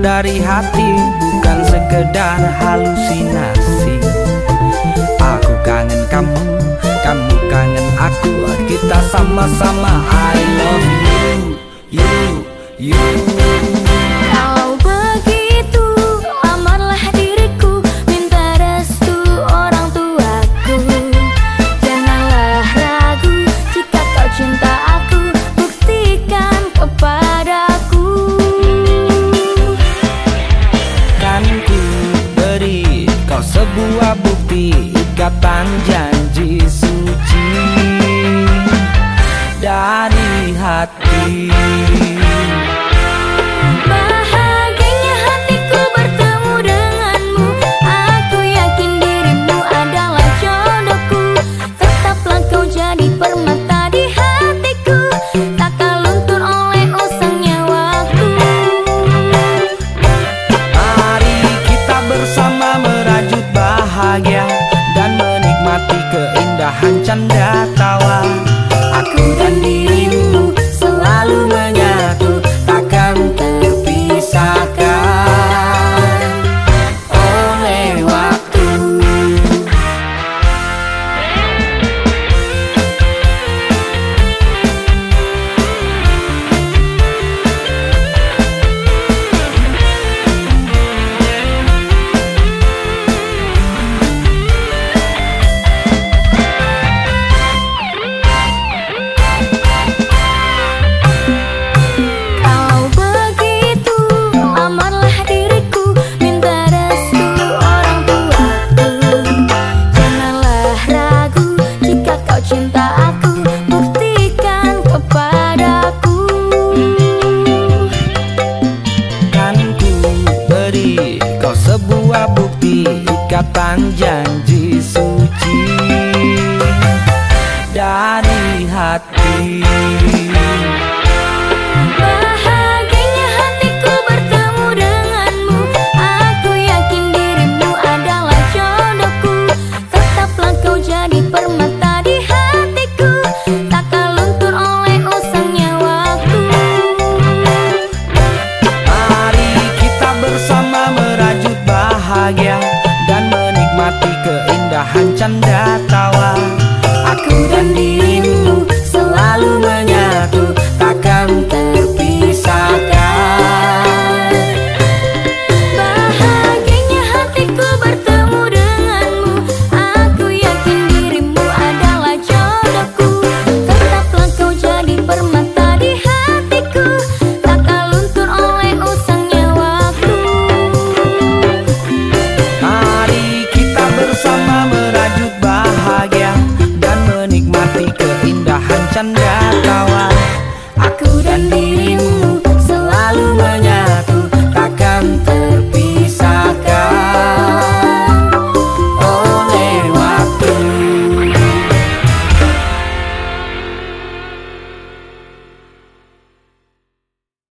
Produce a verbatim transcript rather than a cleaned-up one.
dari hati, bukan sekedar halusinasi. Aku kangen kamu, kamu kangen aku, kita sama-sama I love you, you, you. Kalau begitu lamarlah diriku, minta restu orang tuaku. Janganlah ragu, jika kau cinta aku, buktikan kepadaku. Kan ku beri kau sebuah bukti, ikatan janji suci dari hati. Bahagianya hatiku bertemu denganmu. Aku yakin dirimu adalah jodohku. Tetaplah kau jadi permata di hatiku, takkan luntur oleh usangnya waktu. Mari kita bersama merajut bahagia dan menikmati keindahan canda tawa. Aku dan dirimu selalu menyatu, takkan terpisahkan oleh waktu. Kalau begitu lamarlah diriku, minta restu orang tuaku. Janganlah ragu, jika kau cinta aku, buktikan kepadaku. Kan ku beri kau sebuah bukti, ikatan janji suci dari hati. Bahagianya hatiku bertemu denganmu. Aku yakin dirimu adalah jodohku. Tetaplah kau jadi permata di hatiku, takkan luntur oleh usangnya waktu. Mari kita bersama merajut bahagia dan menikmati keindahan canda tawa. Aku dan dia